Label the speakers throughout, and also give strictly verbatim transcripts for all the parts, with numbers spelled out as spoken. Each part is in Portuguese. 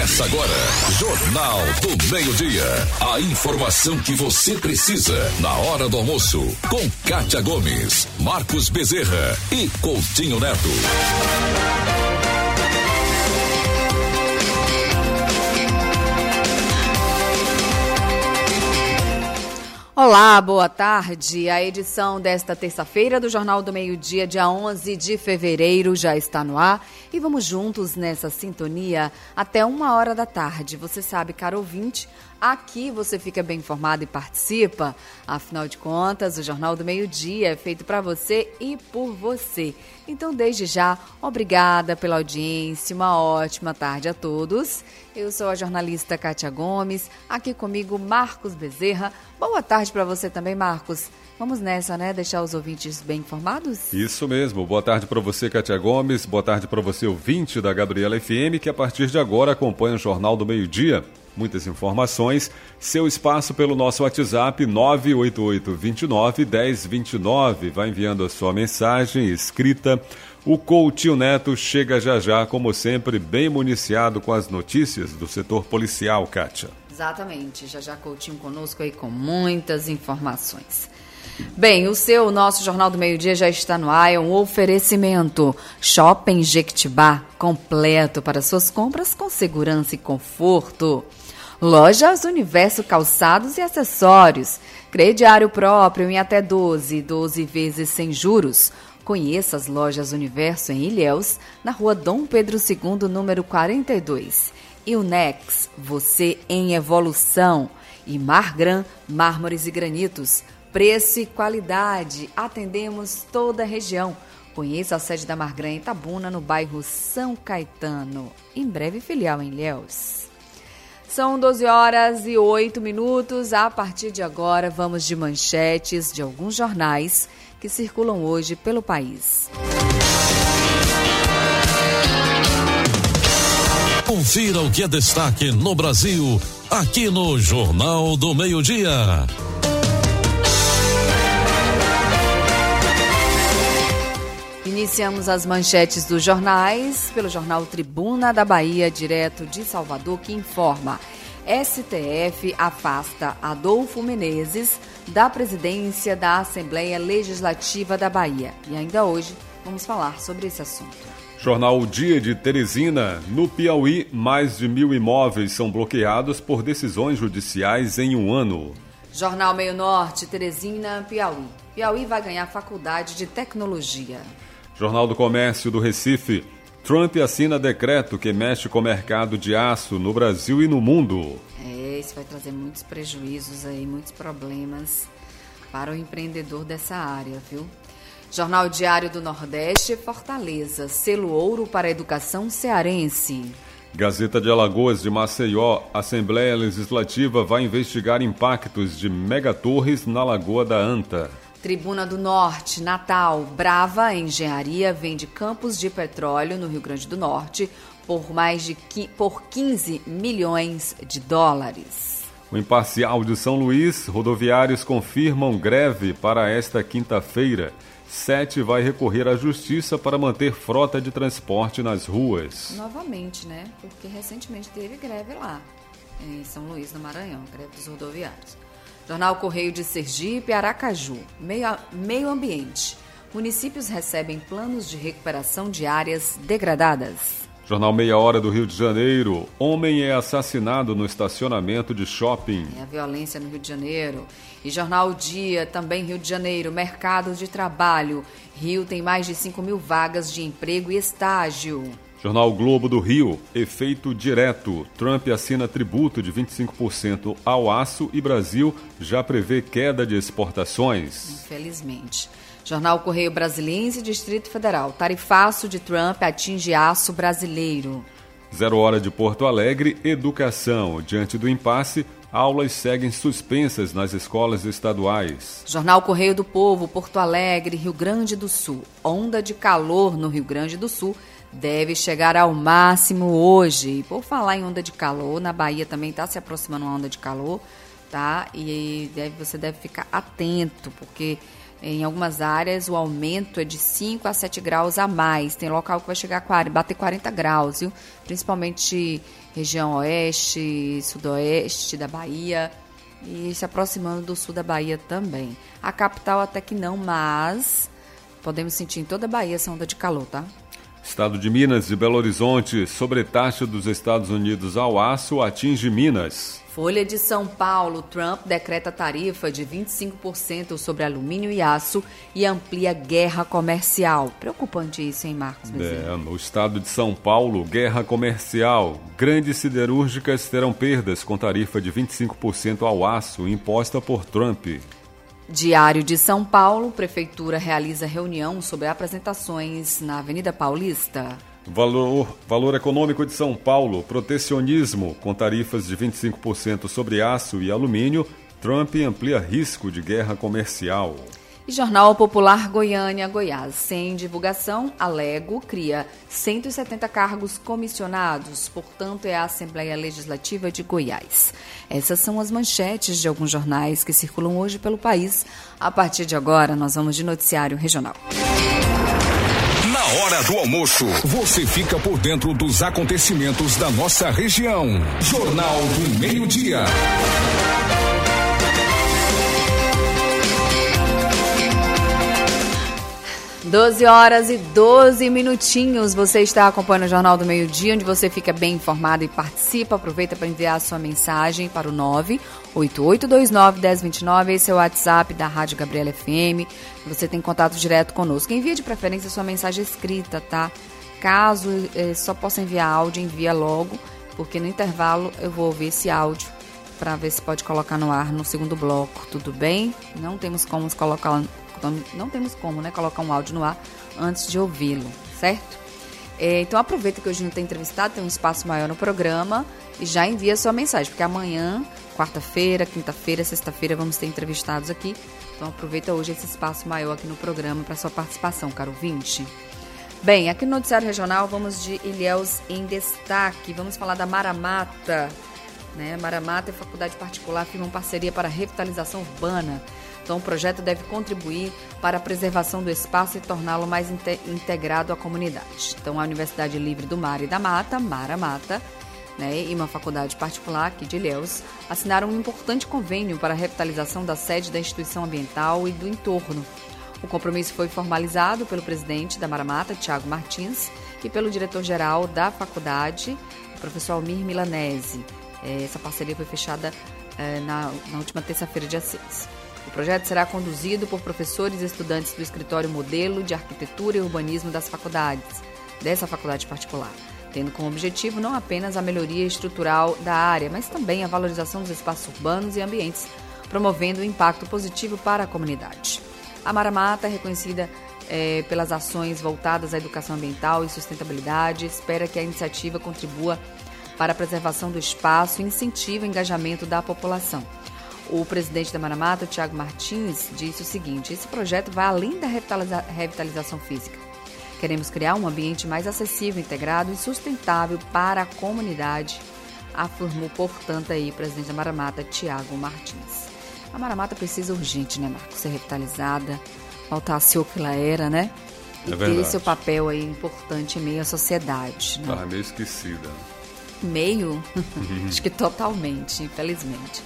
Speaker 1: Começa agora, Jornal do Meio-Dia. A informação que você precisa na hora do almoço. Com Kátia Gomes, Marcos Bezerra e Coutinho Neto.
Speaker 2: Olá, boa tarde. A edição desta terça-feira do Jornal do Meio-Dia, dia onze de fevereiro, já está no ar. E vamos juntos nessa sintonia até uma hora da tarde. Você sabe, caro ouvinte, aqui você fica bem informado e participa. Afinal de contas, o Jornal do Meio-Dia é feito para você e por você. Então, desde já, obrigada pela audiência, uma ótima tarde a todos. Eu sou a jornalista Kátia Gomes, aqui comigo Marcos Bezerra. Boa tarde para você também, Marcos. Vamos nessa, né? Deixar os ouvintes bem informados?
Speaker 3: Isso mesmo. Boa tarde para você, Kátia Gomes. Boa tarde para você, ouvinte da Gabriela F M, que a partir de agora acompanha o Jornal do Meio-Dia. Muitas informações. Seu espaço pelo nosso WhatsApp nove oito oito, dois nove, um zero dois nove. Vai enviando a sua mensagem escrita. O Coutinho Neto chega já já, como sempre, bem municiado com as notícias do setor policial, Kátia.
Speaker 2: Exatamente. Já já Coutinho conosco aí com muitas informações. Bem, o seu, o nosso Jornal do Meio-Dia já está no ar, é um oferecimento. Shopping Jequitibá, completo para suas compras com segurança e conforto. Lojas Universo Calçados e Acessórios. Crediário próprio em até doze, doze vezes sem juros. Conheça as Lojas Universo em Ilhéus, na rua Dom Pedro segundo, número quarenta e dois. E o Nex, você em evolução. E Margran, mármores e granitos. Preço e qualidade. Atendemos toda a região. Conheça a sede da Margran em Itabuna, no bairro São Caetano. Em breve, filial em Ilhéus. São doze horas e oito minutos. A partir de agora, vamos de manchetes de alguns jornais que circulam hoje pelo país.
Speaker 1: Confira o que é destaque no Brasil, aqui no Jornal do Meio-Dia.
Speaker 2: Iniciamos as manchetes dos jornais pelo jornal Tribuna da Bahia, direto de Salvador, que informa: S T F afasta Adolfo Menezes da presidência da Assembleia Legislativa da Bahia. E ainda hoje vamos falar sobre esse assunto.
Speaker 3: Jornal O Dia de Teresina. No Piauí, mais de mil imóveis são bloqueados por decisões judiciais em um ano.
Speaker 2: Jornal Meio Norte, Teresina, Piauí. Piauí vai ganhar faculdade de tecnologia.
Speaker 3: Jornal do Comércio do Recife. Trump assina decreto que mexe com o mercado de aço no Brasil e no mundo.
Speaker 2: É, isso vai trazer muitos prejuízos aí, muitos problemas para o empreendedor dessa área, viu? Jornal Diário do Nordeste, Fortaleza. Selo ouro para a educação cearense.
Speaker 3: Gazeta de Alagoas de Maceió. Assembleia Legislativa vai investigar impactos de megatorres na Lagoa da Anta.
Speaker 2: Tribuna do Norte, Natal. Brava Engenharia vende campos de petróleo no Rio Grande do Norte por mais de por quinze milhões de dólares.
Speaker 3: O Imparcial de São Luís. Rodoviários confirmam greve para esta quinta-feira. Sete vai recorrer à justiça para manter frota de transporte nas ruas.
Speaker 2: Novamente, né? Porque recentemente teve greve lá, em São Luís, no Maranhão, greve dos rodoviários. Jornal Correio de Sergipe, Aracaju. Meio, meio ambiente. Municípios recebem planos de recuperação de áreas degradadas.
Speaker 3: Jornal Meia Hora do Rio de Janeiro. Homem é assassinado no estacionamento de shopping.
Speaker 2: É a violência no Rio de Janeiro. E Jornal Dia, também Rio de Janeiro. Mercado de trabalho. Rio tem mais de cinco mil vagas de emprego e estágio.
Speaker 3: Jornal Globo do Rio. Efeito direto. Trump assina tributo de vinte e cinco por cento ao aço e Brasil já prevê queda de exportações.
Speaker 2: Infelizmente. Jornal Correio Brasiliense, Distrito Federal. Tarifaço de Trump atinge aço brasileiro.
Speaker 3: Zero Hora de Porto Alegre, Educação. Diante do impasse, aulas seguem suspensas nas escolas estaduais.
Speaker 2: Jornal Correio do Povo, Porto Alegre, Rio Grande do Sul. Onda de calor no Rio Grande do Sul deve chegar ao máximo hoje. E por falar em onda de calor, na Bahia também está se aproximando uma onda de calor, tá? E deve, você deve ficar atento, porque Em algumas áreas, o aumento é de cinco a sete graus a mais. Tem local que vai chegar a bater quarenta graus, viu? Principalmente região oeste, sudoeste da Bahia e se aproximando do sul da Bahia também. A capital até que não, mas podemos sentir em toda a Bahia essa onda de calor, tá?
Speaker 3: Estado de Minas e Belo Horizonte, sobretaxa dos Estados Unidos ao aço atinge Minas.
Speaker 2: Folha de São Paulo, Trump decreta tarifa de vinte e cinco por cento sobre alumínio e aço e amplia guerra comercial. Preocupante isso, hein, Marcos Bezerra?
Speaker 3: É, no estado de São Paulo, guerra comercial. Grandes siderúrgicas terão perdas com tarifa de vinte e cinco por cento ao aço imposta por Trump.
Speaker 2: Diário de São Paulo, Prefeitura realiza reunião sobre apresentações na Avenida Paulista.
Speaker 3: Valor, valor econômico de São Paulo, protecionismo com tarifas de vinte e cinco por cento sobre aço e alumínio, Trump amplia risco de guerra comercial.
Speaker 2: E Jornal Popular Goiânia, Goiás, sem divulgação, Alego cria cento e setenta cargos comissionados, portanto é a Assembleia Legislativa de Goiás. Essas são as manchetes de alguns jornais que circulam hoje pelo país. A partir de agora, nós vamos de noticiário regional.
Speaker 1: Na hora do almoço, você fica por dentro dos acontecimentos da nossa região. Jornal do Meio-Dia.
Speaker 2: doze horas e doze minutinhos. Você está acompanhando o Jornal do Meio-Dia, onde você fica bem informado e participa. Aproveita para enviar a sua mensagem para o nove oito oito dois nove um zero dois nove. Esse é o WhatsApp da Rádio Gabriela F M. Você tem contato direto conosco. Envia de preferência a sua mensagem escrita, tá? Caso eh, só possa enviar áudio, envia logo, porque no intervalo eu vou ouvir esse áudio para ver se pode colocar no ar no segundo bloco. Tudo bem? Não temos como colocar... Não temos como, né, colocar um áudio no ar antes de ouvi-lo, certo? É, então aproveita que hoje não tem entrevistado, tem um espaço maior no programa e já envia sua mensagem, porque amanhã, quarta-feira, quinta-feira, sexta-feira vamos ter entrevistados aqui. Então aproveita hoje esse espaço maior aqui no programa para sua participação, caro ouvinte. Bem, aqui no Noticiário Regional vamos de Ilhéus em destaque. Vamos falar da Maramata, né? Maramata e Faculdade Particular firmam parceria para a revitalização urbana. Então, o projeto deve contribuir para a preservação do espaço e torná-lo mais inte- integrado à comunidade. Então, a Universidade Livre do Mar e da Mata, Maramata, né, e uma faculdade particular aqui de Ilhéus, assinaram um importante convênio para a revitalização da sede da instituição ambiental e do entorno. O compromisso foi formalizado pelo presidente da Maramata, Tiago Martins, e pelo diretor-geral da faculdade, o professor Almir Milanese. Essa parceria foi fechada eh, na, na última terça-feira, dia seis. O projeto será conduzido por professores e estudantes do Escritório Modelo de Arquitetura e Urbanismo das faculdades, dessa faculdade particular, tendo como objetivo não apenas a melhoria estrutural da área, mas também a valorização dos espaços urbanos e ambientes, promovendo um impacto positivo para a comunidade. A Maramata é reconhecida é, pelas ações voltadas à educação ambiental e sustentabilidade, espera que a iniciativa contribua para a preservação do espaço e incentive o engajamento da população. O presidente da Maramata, Tiago Martins, disse o seguinte: esse projeto vai além da revitaliza- revitalização física. Queremos criar um ambiente mais acessível, integrado e sustentável para a comunidade, afirmou, portanto, aí o presidente da Maramata, Tiago Martins. A Maramata precisa urgente, né, Marcos, ser revitalizada, voltar a ser o que ela era, né? E
Speaker 3: é
Speaker 2: ter seu papel aí importante em meio à sociedade. Né?
Speaker 3: Ah, meio esquecida.
Speaker 2: Meio? Acho que totalmente, infelizmente.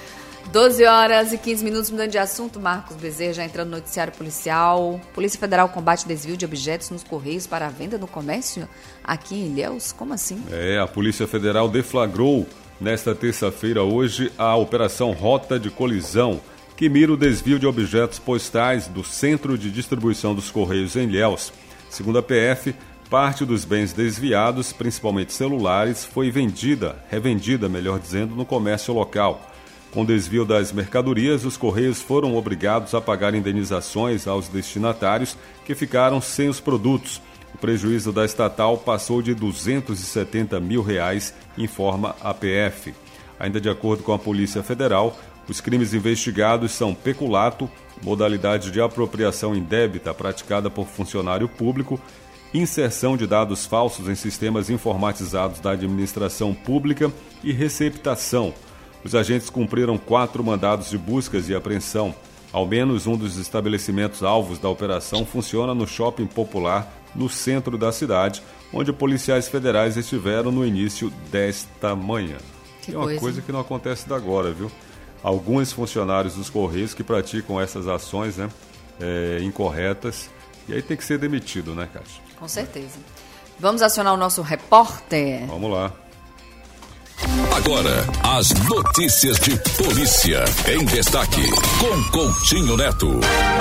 Speaker 2: doze horas e quinze minutos, mudando de assunto, Marcos Bezerra já entrando no noticiário policial. Polícia Federal combate desvio de objetos nos Correios para a venda no comércio aqui em Ilhéus? Como assim?
Speaker 3: É, a Polícia Federal deflagrou nesta terça-feira, hoje, a Operação Rota de Colisão, que mira o desvio de objetos postais do Centro de Distribuição dos Correios em Ilhéus. Segundo a P F, parte dos bens desviados, principalmente celulares, foi vendida, revendida, melhor dizendo, no comércio local. Com o desvio das mercadorias, os Correios foram obrigados a pagar indenizações aos destinatários que ficaram sem os produtos. O prejuízo da estatal passou de duzentos e setenta mil reais, informa a P F. Ainda de acordo com a Polícia Federal, os crimes investigados são peculato, modalidade de apropriação indébita praticada por funcionário público, inserção de dados falsos em sistemas informatizados da administração pública e receptação. Os agentes cumpriram quatro mandados de buscas e apreensão. Ao menos um dos estabelecimentos alvos da operação funciona no Shopping Popular, no centro da cidade, onde policiais federais estiveram no início desta manhã.
Speaker 2: Que
Speaker 3: é uma
Speaker 2: coisa.
Speaker 3: coisa que não acontece da agora, viu? Alguns funcionários dos Correios que praticam essas ações, né, é, incorretas, e aí tem que ser demitido, né, Cátia?
Speaker 2: Com certeza. Vamos acionar o nosso repórter.
Speaker 3: Vamos lá.
Speaker 1: Agora, as notícias de polícia em destaque, com Coutinho Neto.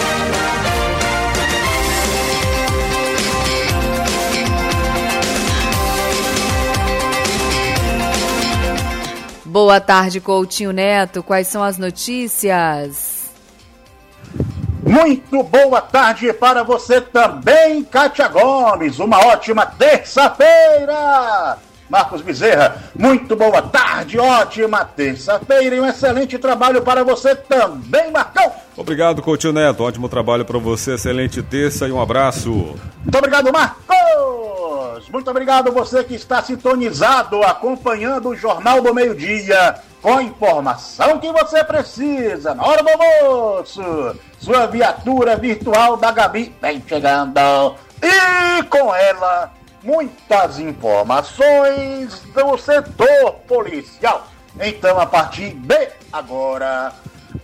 Speaker 2: Boa tarde, Coutinho Neto. Quais são as notícias?
Speaker 4: Muito boa tarde para você também, Cátia Gomes. Uma ótima terça-feira. Marcos Bezerra, muito boa tarde, ótima terça-feira e um excelente trabalho para você também, Marcão.
Speaker 3: Obrigado, Coutinho Neto. Ótimo trabalho para você, excelente terça e um abraço.
Speaker 4: Muito obrigado, Marcos. Muito obrigado você que está sintonizado, acompanhando o Jornal do Meio-Dia, com a informação que você precisa na hora do almoço. Sua viatura virtual da Gabi vem chegando e com ela muitas informações do setor policial. Então, a partir de agora,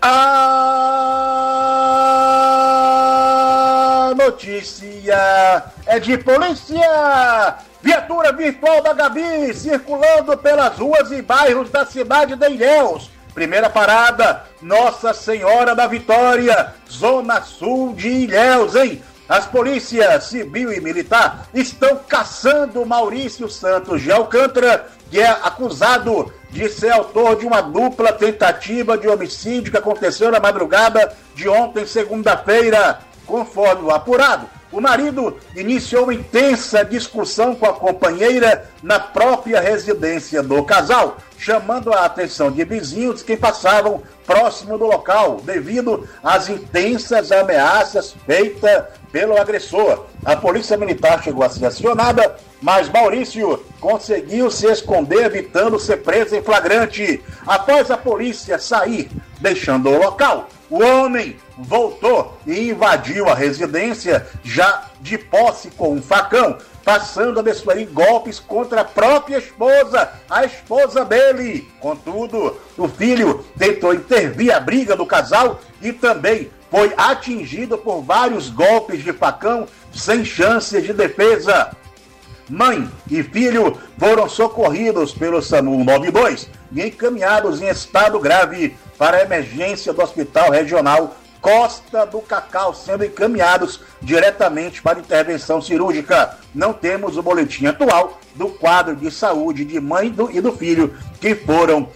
Speaker 4: a notícia é de polícia. Viatura virtual da Gabi circulando pelas ruas e bairros da cidade de Ilhéus. Primeira parada, Nossa Senhora da Vitória, Zona Sul de Ilhéus, hein? As polícias civil e militar estão caçando Maurício Santos de Alcântara, que é acusado de ser autor de uma dupla tentativa de homicídio que aconteceu na madrugada de ontem, segunda-feira. Conforme o apurado, o marido iniciou uma intensa discussão com a companheira na própria residência do casal, chamando a atenção de vizinhos que passavam próximo do local, devido às intensas ameaças feitas pelo agressor. A polícia militar chegou a ser acionada, mas Maurício conseguiu se esconder, evitando ser preso em flagrante. Após a polícia sair, deixando o local, o homem voltou e invadiu a residência, já de posse com um facão, passando a desferir golpes contra a própria esposa, a esposa dele. Contudo, o filho tentou intervir a briga do casal e também foi atingido por vários golpes de facão, sem chances de defesa. Mãe e filho foram socorridos pelo SAMU nove dois e encaminhados em estado grave para a emergência do Hospital Regional Costa do Cacau, sendo encaminhados diretamente para intervenção cirúrgica. Não temos o boletim atual do quadro de saúde de mãe do, e do filho, que foram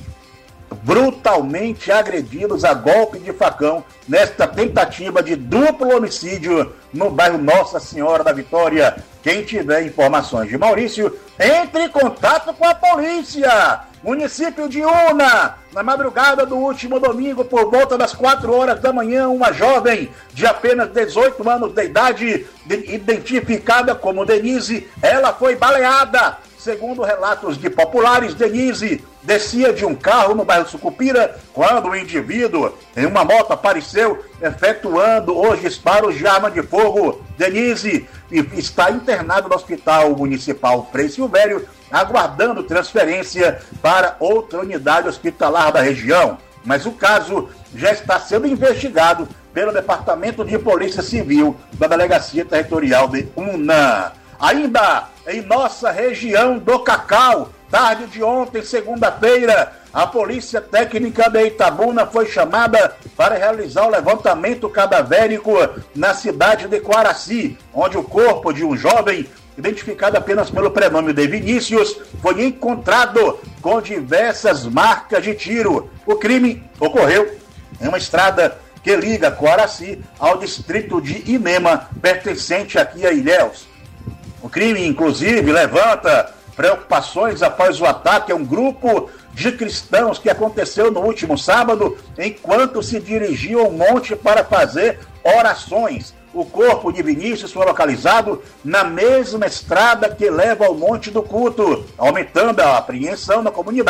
Speaker 4: brutalmente agredidos a golpe de facão nesta tentativa de duplo homicídio no bairro Nossa Senhora da Vitória. Quem tiver informações de Maurício, entre em contato com a polícia. Município de Una, na madrugada do último domingo, por volta das quatro horas da manhã, uma jovem de apenas dezoito anos de idade, identificada como Denise, ela foi baleada. Segundo relatos de populares, Denise descia de um carro no bairro Sucupira quando o indivíduo em uma moto apareceu efetuando os disparos de arma de fogo. Denise está internada no Hospital Municipal Frei Silvério, aguardando transferência para outra unidade hospitalar da região. Mas o caso já está sendo investigado pelo Departamento de Polícia Civil da Delegacia Territorial de Una. Ainda em nossa região do Cacau, tarde de ontem, segunda-feira, a Polícia Técnica de Itabuna foi chamada para realizar o levantamento cadavérico na cidade de Coaraci, onde o corpo de um jovem, identificado apenas pelo prenome de Vinícius, foi encontrado com diversas marcas de tiro. O crime ocorreu em uma estrada que liga Coaraci ao distrito de Inema, pertencente aqui a Ilhéus. O crime, inclusive, levanta preocupações após o ataque a um grupo de cristãos que aconteceu no último sábado, enquanto se dirigiam ao monte para fazer orações. O corpo de Vinícius foi localizado na mesma estrada que leva ao Monte do Culto, aumentando a apreensão na comunidade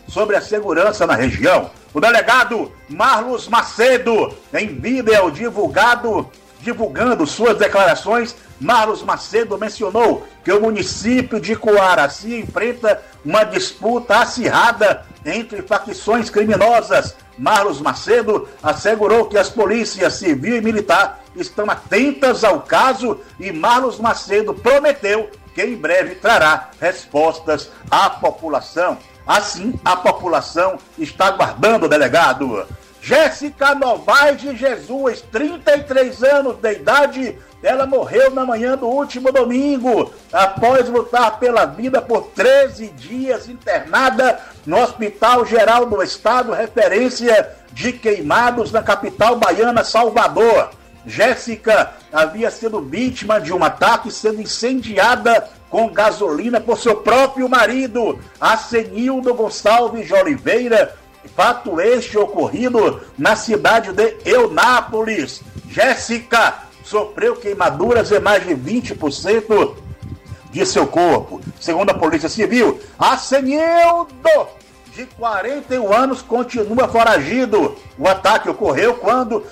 Speaker 4: sobre a segurança na região. O delegado Marlos Macedo, em vídeo divulgado, divulgando suas declarações, Marlos Macedo mencionou que o município de Coaraci enfrenta uma disputa acirrada entre facções criminosas. Marlos Macedo assegurou que as polícias civil e militar estão atentas ao caso e Marlos Macedo prometeu que em breve trará respostas à população. Assim, a população está aguardando o delegado. Jéssica Novaes de Jesus, trinta e três anos de idade, ela morreu na manhã do último domingo, após lutar pela vida por treze dias internada no Hospital Geral do Estado, referência de queimados na capital baiana, Salvador. Jéssica havia sido vítima de um ataque sendo incendiada com gasolina por seu próprio marido, Acenildo Gonçalves de Oliveira, fato este ocorrido na cidade de Eunápolis. Jéssica sofreu queimaduras em mais de vinte por cento de seu corpo. Segundo a Polícia Civil, Acenildo, de quarenta e um anos, continua foragido. O ataque ocorreu quando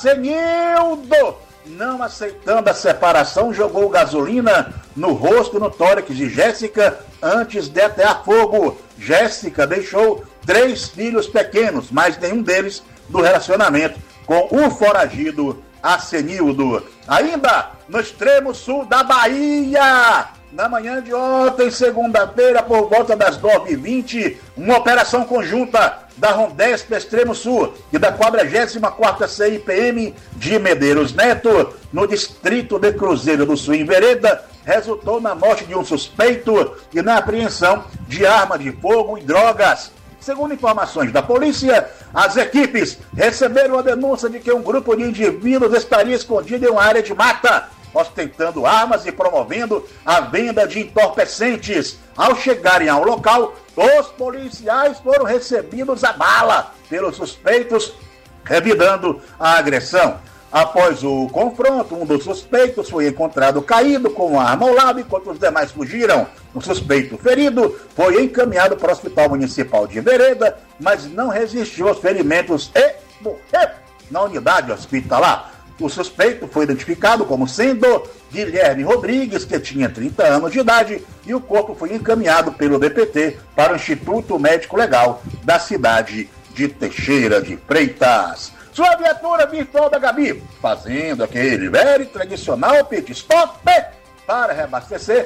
Speaker 4: Acenildo, não aceitando a separação, jogou gasolina no rosto e no tórax de Jéssica antes de atear fogo. Jéssica deixou três filhos pequenos, mas nenhum deles do relacionamento com o foragido Acenildo. Ainda no extremo sul da Bahia, na manhã de ontem, segunda-feira, por volta das nove e vinte, uma operação conjunta da Rondesp Extremo Sul e da quadragésima quarta C I P M de Medeiros Neto, no distrito de Cruzeiro do Sul, em Vereda, resultou na morte de um suspeito e na apreensão de arma de fogo e drogas. Segundo informações da polícia, as equipes receberam a denúncia de que um grupo de indivíduos estaria escondido em uma área de mata, ostentando armas e promovendo a venda de entorpecentes. Ao chegarem ao local, os policiais foram recebidos a bala pelos suspeitos, revidando a agressão. Após o confronto, um dos suspeitos foi encontrado caído com a arma ao lado, enquanto os demais fugiram. O suspeito ferido foi encaminhado para o Hospital Municipal de Vereda, mas não resistiu aos ferimentos e morreu na unidade hospitalar. O suspeito foi identificado como sendo Guilherme Rodrigues, que tinha trinta anos de idade, e o corpo foi encaminhado pelo D P T para o Instituto Médico Legal da cidade de Teixeira de Freitas. Sua viatura virtual da Gabi, fazendo aquele velho tradicional pit stop para reabastecer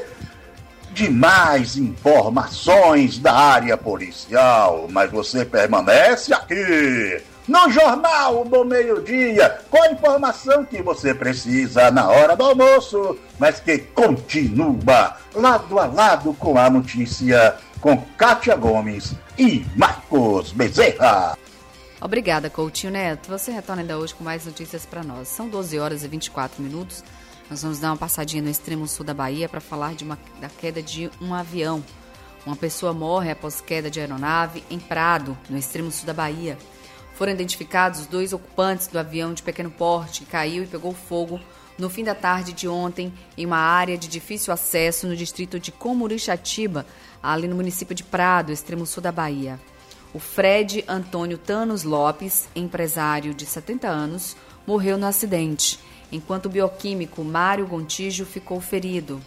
Speaker 4: de mais informações da área policial. Mas você permanece aqui no Jornal do Meio-Dia, com a informação que você precisa na hora do almoço, mas que continua lado a lado com a notícia, com Kátia Gomes e Marcos Bezerra.
Speaker 2: Obrigada, Coutinho Neto. Você retorna ainda hoje com mais notícias para nós. São doze horas e vinte e quatro minutos. Nós vamos dar uma passadinha no extremo sul da Bahia para falar de uma, da queda de um avião. Uma pessoa morre após queda de aeronave em Prado, no extremo sul da Bahia. Foram identificados os dois ocupantes do avião de pequeno porte que caiu e pegou fogo no fim da tarde de ontem em uma área de difícil acesso no distrito de Comurixatiba, ali no município de Prado, extremo sul da Bahia. O Fred Antônio Thanos Lopes, empresário de setenta anos, morreu no acidente, enquanto o bioquímico Mário Gontijo ficou ferido.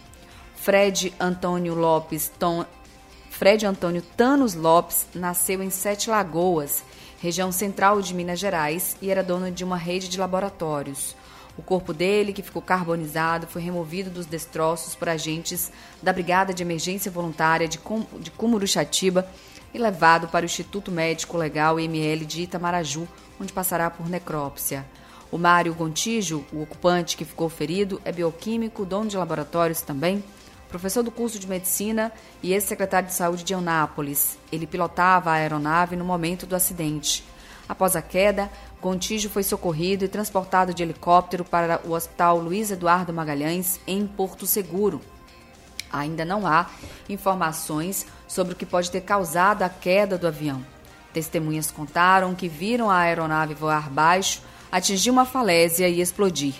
Speaker 2: Fred Antônio Lopes, Tom, Fred Antônio Thanos Lopes nasceu em Sete Lagoas, região central de Minas Gerais, e era dono de uma rede de laboratórios. O corpo dele, que ficou carbonizado, foi removido dos destroços por agentes da Brigada de Emergência Voluntária de Comurixatiba e levado para o Instituto Médico Legal I M L de Itamaraju, onde passará por necrópsia. O Mário Gontijo, o ocupante que ficou ferido, é bioquímico, dono de laboratórios também, professor do curso de medicina e ex-secretário de saúde de Eunápolis. Ele pilotava a aeronave no momento do acidente. Após a queda, Gontijo foi socorrido e transportado de helicóptero para o Hospital Luiz Eduardo Magalhães, em Porto Seguro. Ainda não há informações sobre o que pode ter causado a queda do avião. Testemunhas contaram que viram a aeronave voar baixo, atingir uma falésia e explodir.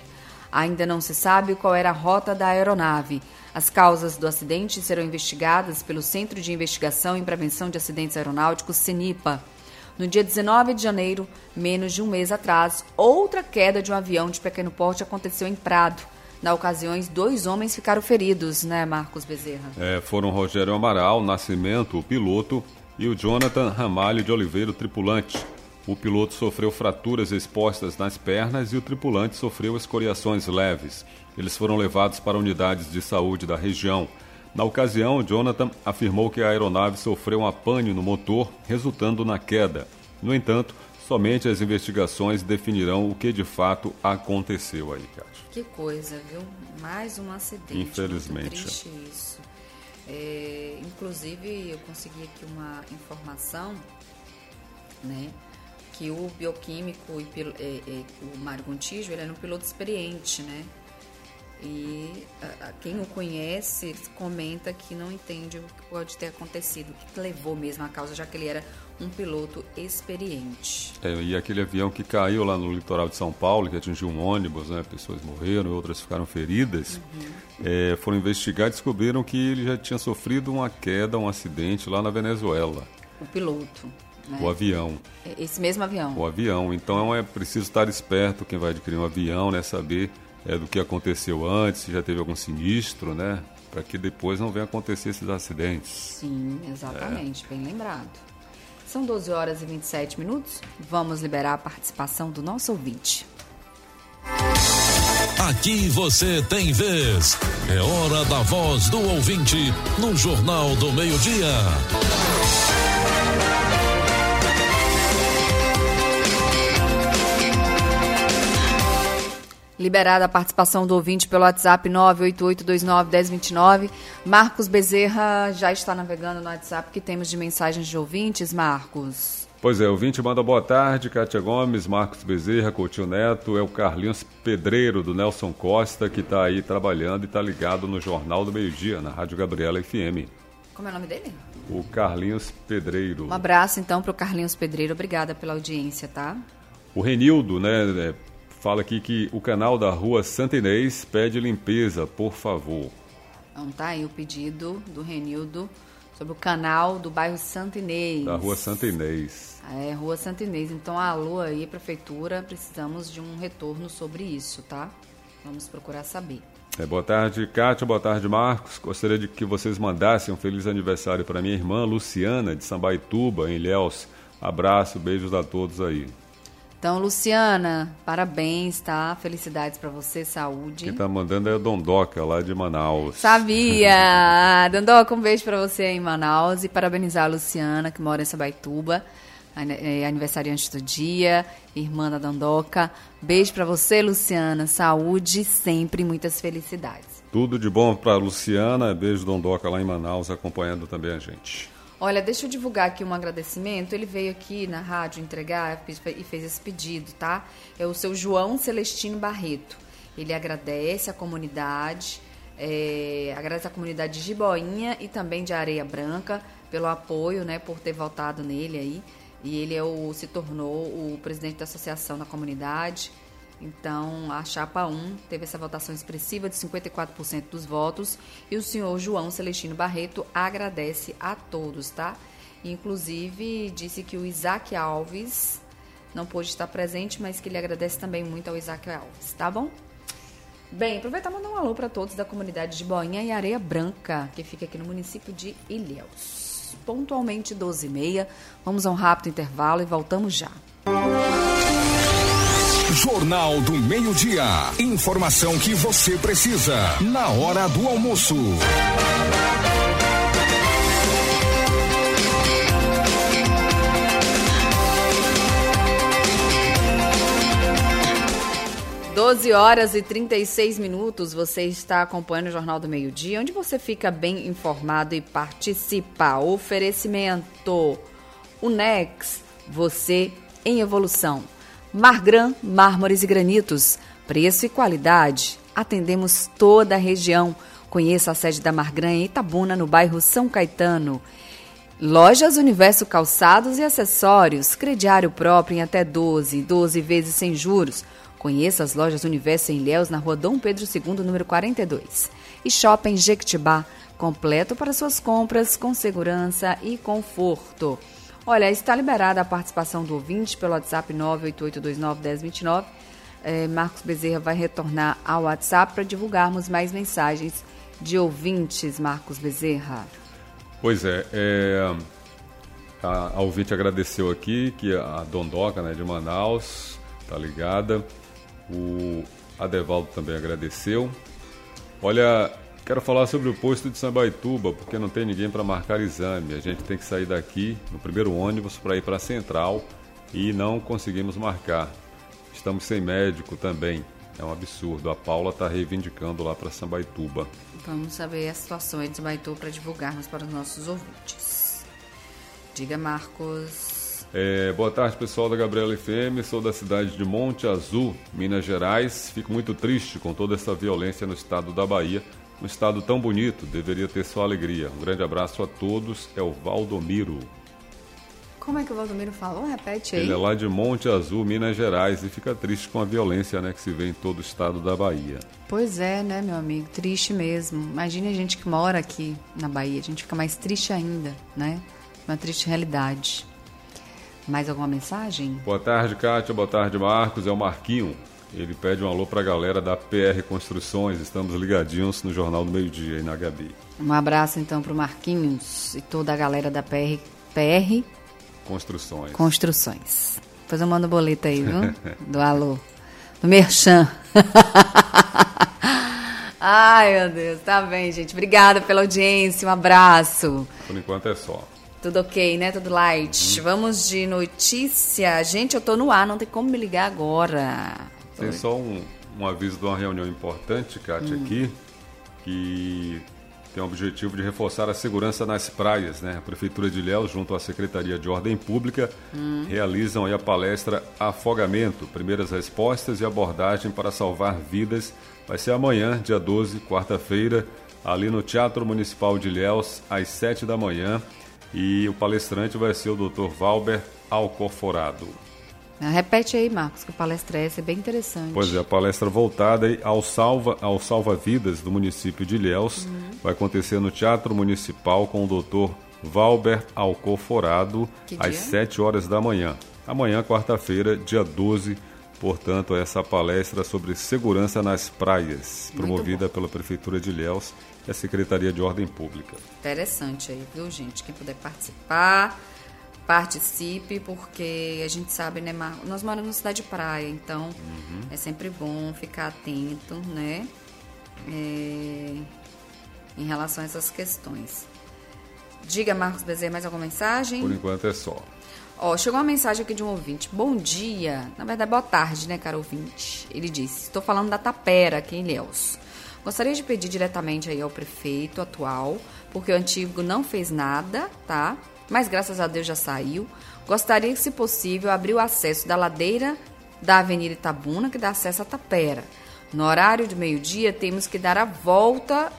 Speaker 2: Ainda não se sabe qual era a rota da aeronave. As causas do acidente serão investigadas pelo Centro de Investigação e Prevenção de Acidentes Aeronáuticos, CENIPA. No dia dezenove de janeiro, menos de um mês atrás, outra queda de um avião de pequeno porte aconteceu em Prado. Na ocasião, dois homens ficaram feridos, né, Marcos Bezerra?
Speaker 3: É, foram Rogério Amaral Nascimento, o piloto, e o Jonathan Ramalho de Oliveira, o tripulante. O piloto sofreu fraturas expostas nas pernas e o tripulante sofreu escoriações leves. Eles foram levados para unidades de saúde da região. Na ocasião, Jonathan afirmou que a aeronave sofreu um apanho no motor, resultando na queda. No entanto, somente as investigações definirão o que de fato aconteceu aí, Cátia.
Speaker 2: Que coisa, viu? Mais um acidente.
Speaker 3: Infelizmente.
Speaker 2: Muito triste isso. É, inclusive, eu consegui aqui uma informação, né? Que o bioquímico, e, é, é, o Mário Gontijo, ele é um piloto experiente, né? E a, a, quem o conhece comenta que não entende o que pode ter acontecido, o que levou mesmo a causa, já que ele era um piloto experiente.
Speaker 3: É, e aquele avião que caiu lá no litoral de São Paulo, que atingiu um ônibus, né? Pessoas morreram, outras ficaram feridas. Uhum. É, foram investigar e descobriram que ele já tinha sofrido uma queda, um acidente lá na Venezuela.
Speaker 2: O piloto. Né?
Speaker 3: O avião.
Speaker 2: Esse mesmo avião.
Speaker 3: O avião. Então é preciso estar esperto, quem vai adquirir um avião, né? Saber é, do que aconteceu antes, se já teve algum sinistro, né? Para que depois não venha acontecer esses acidentes.
Speaker 2: Sim, exatamente. É. Bem lembrado. São doze horas e vinte e sete minutos. Vamos liberar a participação do nosso ouvinte.
Speaker 1: Aqui você tem vez. É hora da voz do ouvinte no Jornal do Meio-Dia.
Speaker 2: Liberada a participação do ouvinte pelo WhatsApp nove oito oito dois nove um zero dois nove. Marcos Bezerra já está navegando no WhatsApp que temos de mensagens de ouvintes, Marcos.
Speaker 3: Pois é, o ouvinte manda boa tarde, Cátia Gomes, Marcos Bezerra, Coutinho Neto, é o Carlinhos Pedreiro, do Nelson Costa, que está aí trabalhando e está ligado no Jornal do Meio-Dia, na Rádio Gabriela F M.
Speaker 2: Como é o nome dele?
Speaker 3: O Carlinhos Pedreiro.
Speaker 2: Um abraço, então, para o Carlinhos Pedreiro. Obrigada pela audiência, tá?
Speaker 3: O Renildo, né, fala aqui que o canal da Rua Santa Inês pede limpeza, por favor.
Speaker 2: Então tá aí o pedido do Renildo sobre o canal do bairro Santa Inês.
Speaker 3: Da Rua Santa Inês.
Speaker 2: É, Rua Santa Inês. Então, alô aí, prefeitura, precisamos de um retorno sobre isso, tá? Vamos procurar saber.
Speaker 3: É, boa tarde, Cátia, boa tarde, Marcos. Gostaria de que vocês mandassem um feliz aniversário para minha irmã Luciana, de Sambaituba, em Ilhéus. Abraço, beijos a todos aí.
Speaker 2: Então, Luciana, parabéns, tá? Felicidades para você, saúde.
Speaker 3: Quem tá mandando é a Dondoca, lá de Manaus.
Speaker 2: Sabia! Dondoca, um beijo para você aí em Manaus e parabenizar a Luciana, que mora em Sambaituba, aniversariante do dia, irmã da Dondoca. Beijo para você, Luciana, saúde sempre, muitas felicidades.
Speaker 3: Tudo de bom para Luciana, beijo Dondoca lá em Manaus, acompanhando também a gente.
Speaker 2: Olha, deixa eu divulgar aqui um agradecimento. Ele veio aqui na rádio entregar e fez esse pedido, tá? É o seu João Celestino Barreto. Ele agradece a comunidade, é, agradece a comunidade de Jiboinha e também de Areia Branca pelo apoio, né, por ter votado nele aí. E ele é o, se tornou o presidente da associação da comunidade. Então, a chapa um teve essa votação expressiva de cinquenta e quatro por cento dos votos e o senhor João Celestino Barreto agradece a todos, tá? Inclusive, disse que o Isaac Alves não pôde estar presente, mas que ele agradece também muito ao Isaac Alves, tá bom? Bem, aproveitar e mandar um alô para todos da comunidade de Boinha e Areia Branca, que fica aqui no município de Ilhéus. Pontualmente doze e meia, vamos a um rápido intervalo e voltamos já.
Speaker 1: Jornal do Meio-Dia. Informação que você precisa na hora do almoço.
Speaker 2: doze horas e trinta e seis minutos, você está acompanhando o Jornal do Meio-Dia, onde você fica bem informado e participa. Oferecimento Unex, você em evolução. Margran, mármores e granitos, preço e qualidade. Atendemos toda a região. Conheça a sede da Margran em Itabuna, no bairro São Caetano. Lojas Universo Calçados e Acessórios, crediário próprio em até doze, doze vezes sem juros. Conheça as lojas Universo em Ilhéus, na rua Dom Pedro segundo, número quarenta e dois. E Shopping Jequitibá, completo para suas compras com segurança e conforto. Olha, está liberada a participação do ouvinte pelo WhatsApp nove oito oito dois nove um zero dois nove. É, Marcos Bezerra vai retornar ao WhatsApp para divulgarmos mais mensagens de ouvintes, Marcos Bezerra.
Speaker 3: Pois é, é a, a ouvinte agradeceu aqui, que a Dondoca, né, de Manaus, tá ligada. O Adevaldo também agradeceu. Olha, quero falar sobre o posto de Sambaituba, porque não tem ninguém para marcar exame. A gente tem que sair daqui no primeiro ônibus para ir para a Central e não conseguimos marcar. Estamos sem médico também. É um absurdo. A Paula está reivindicando lá para Sambaituba.
Speaker 2: Vamos saber a situação aí de Sambaituba para divulgarmos para os nossos ouvintes. Diga, Marcos.
Speaker 3: É, boa tarde, pessoal da Gabriela F M. Sou da cidade de Monte Azul, Minas Gerais. Fico muito triste com toda essa violência no estado da Bahia. Um estado tão bonito, deveria ter sua alegria. Um grande abraço a todos. É o Valdomiro.
Speaker 2: Como é que o Valdomiro falou? Repete aí.
Speaker 3: Ele é lá de Monte Azul, Minas Gerais, e fica triste com a violência, né, que se vê em todo o estado da Bahia.
Speaker 2: Pois é, né, meu amigo? Triste mesmo. Imagine a gente que mora aqui na Bahia. A gente fica mais triste ainda, né? Uma triste realidade. Mais alguma mensagem?
Speaker 3: Boa tarde, Kátia. Boa tarde, Marcos. É o Marquinho. Ele pede um alô para a galera da P R Construções. Estamos ligadinhos no Jornal do Meio-Dia aí na Gabi.
Speaker 2: Um abraço, então, para o Marquinhos e toda a galera da P R... P R...
Speaker 3: Construções.
Speaker 2: Construções. Depois eu mando o boleto aí, viu? Do alô. Do Merchan. Ai, meu Deus. Tá bem, gente. Obrigada pela audiência. Um abraço.
Speaker 3: Por enquanto é só.
Speaker 2: Tudo ok, né? Tudo light. Uhum. Vamos de notícia. Gente, eu tô no ar, não tem como me ligar agora.
Speaker 3: Tem só um, um aviso de uma reunião importante, Kátia, hum. aqui, que tem o objetivo de reforçar a segurança nas praias, né? A Prefeitura de Ilhéus, junto à Secretaria de Ordem Pública, hum. realizam aí a palestra Afogamento, primeiras respostas e abordagem para salvar vidas. Vai ser amanhã, dia doze, quarta-feira, ali no Teatro Municipal de Ilhéus, às sete da manhã. E o palestrante vai ser o doutor Valber Alcorforado.
Speaker 2: Repete aí, Marcos, que a palestra é essa, é bem interessante.
Speaker 3: Pois é, a palestra voltada aí ao, salva, ao salva-vidas do município de Ilhéus. Uhum. Vai acontecer no Teatro Municipal com o doutor Valber Alcorforado, às sete horas da manhã. Amanhã, quarta-feira, dia doze, portanto, essa palestra sobre segurança nas praias, muito promovida bom. Pela Prefeitura de Ilhéus e a Secretaria de Ordem Pública.
Speaker 2: Interessante aí, viu, gente? Quem puder participar, participe, porque a gente sabe, né, Mar... nós moramos numa cidade de praia, então uhum. é sempre bom ficar atento, né, é... em relação a essas questões. Diga, Marcos Bezerra, mais alguma mensagem?
Speaker 3: Por enquanto é só.
Speaker 2: Ó, chegou uma mensagem aqui de um ouvinte. Bom dia, na verdade, boa tarde, né, cara ouvinte? Ele disse, estou falando da Tapera, aqui em Ilhéus. Gostaria de pedir diretamente aí ao prefeito atual, porque o antigo não fez nada, tá? Mas graças a Deus já saiu. Gostaria que, se possível, abrir o acesso da ladeira da Avenida Itabuna, que dá acesso à Tapera. No horário de meio-dia, temos que dar a volta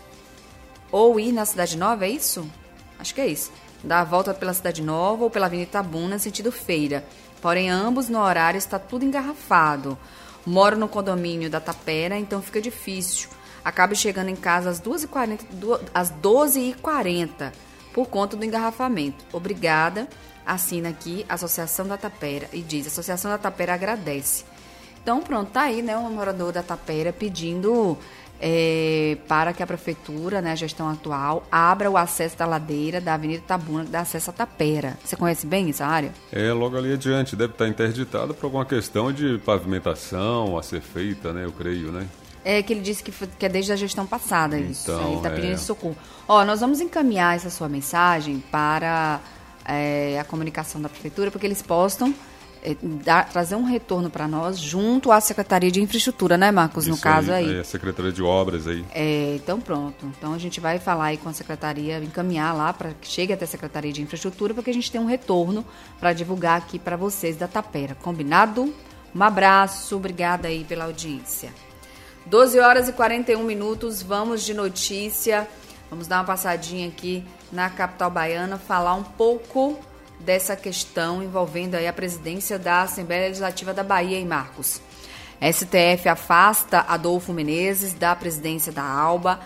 Speaker 2: ou ir na Cidade Nova, é isso? Acho que é isso. Dar a volta pela Cidade Nova ou pela Avenida Itabuna, sentido feira. Porém, ambos no horário está tudo engarrafado. Moro no condomínio da Tapera, então fica difícil. Acabo chegando em casa às doze e quarenta, às doze e quarenta por conta do engarrafamento. Obrigada. Assina aqui a Associação da Tapera e diz, a Associação da Tapera agradece. Então, pronto, tá aí, né, um morador da Tapera pedindo é, para que a Prefeitura, né, a gestão atual, abra o acesso da ladeira da Avenida Itabuna, que dá acesso à Tapera. Você conhece bem essa área?
Speaker 3: É, logo ali adiante. Deve estar interditada por alguma questão de pavimentação a ser feita, né, eu creio, né?
Speaker 2: É que ele disse que, foi, que é desde a gestão passada isso.
Speaker 3: Então,
Speaker 2: ele está pedindo
Speaker 3: é...
Speaker 2: socorro. Ó, nós vamos encaminhar essa sua mensagem para é, a comunicação da Prefeitura, porque eles postam é, dar, trazer um retorno para nós junto à Secretaria de Infraestrutura, né, Marcos?
Speaker 3: Isso
Speaker 2: no caso aí.
Speaker 3: aí. É a Secretaria de Obras aí.
Speaker 2: É, então pronto. Então a gente vai falar aí com a Secretaria, encaminhar lá para que chegue até a Secretaria de Infraestrutura, porque a gente tem um retorno para divulgar aqui para vocês da Tapera. Combinado? Um abraço, obrigada aí pela audiência. doze horas e quarenta e um minutos, vamos de notícia, vamos dar uma passadinha aqui na capital baiana, falar um pouco dessa questão envolvendo aí a presidência da Assembleia Legislativa da Bahia, hein, Marcos? S T F afasta Adolfo Menezes da presidência da ALBA